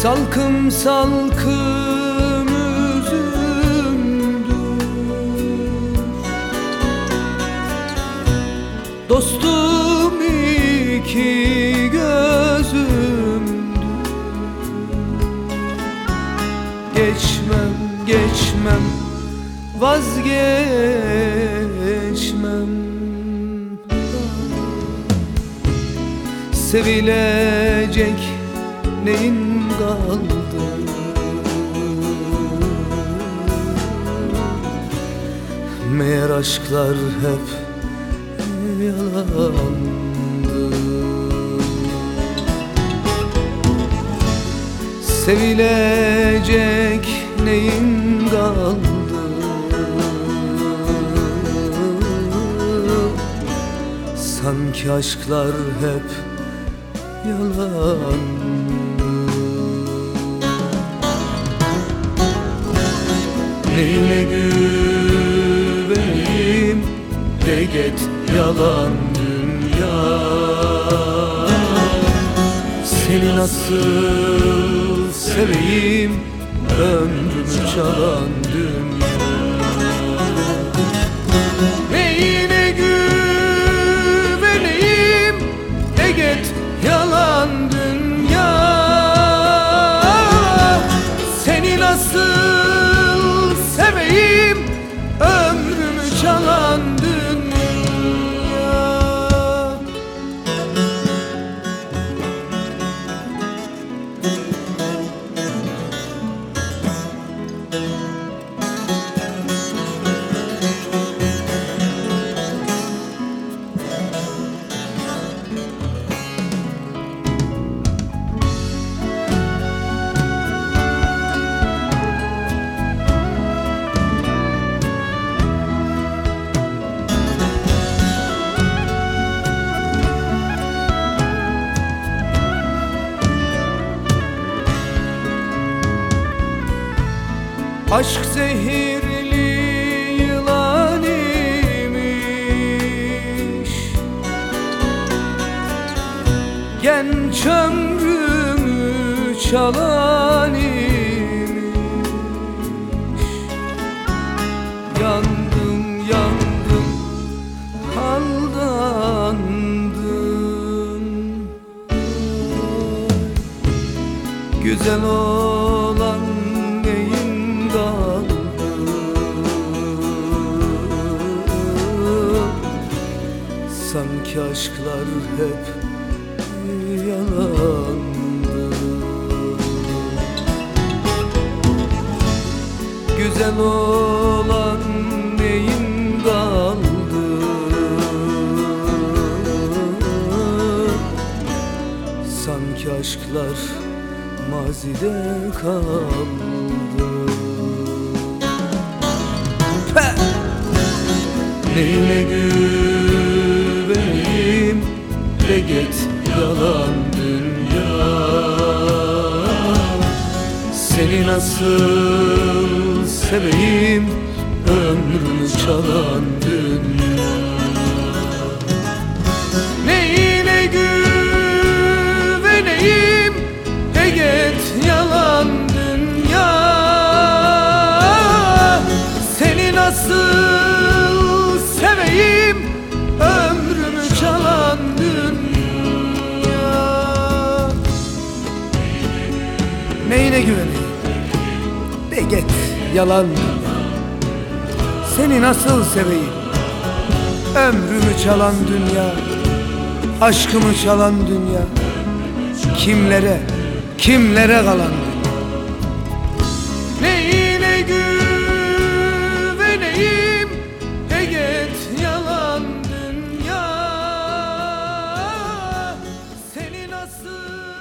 Salkım salkım üzümdür, dostum iki gözümdür. Geçmem, geçmem, vazgeçmem. Sevilecek neyin kaldı? Meğer aşklar hep yalandı. Sevilecek neyin kaldı? Sanki aşklar hep yalan. Neyine güveneyim de git yalan dünya. Seni nasıl seveyim, ömrümü çalan dünya. Neyine güveneyim de git yalan dünya. Seni nasıl seveyim, ömrümü çalan dünya. Aşk zehirli yılan imiş, genç ömrümü çalan imiş. Yandım, yandım, aldandım. Güzel olan neyin kaldı? Sanki aşklar hep yalandı. Güzel olan neyin kaldı? Sanki aşklar mazide kaldı. Neyine güveneyim de git yalan dünya. Seni nasıl seveyim, ömrümü çalan dünya. Neyine güveneyim de git yalan dünya. Seni nasıl seveyim, ömrümü çalan dünya. Neyine güveneyim de git yalan dünya. Seni nasıl seveyim, ömrümü çalan dünya. Aşkımı çalan dünya. Kimlere, kimlere kalan dünya. Neyine güveneyim de git yalan dünya. Seni nasıl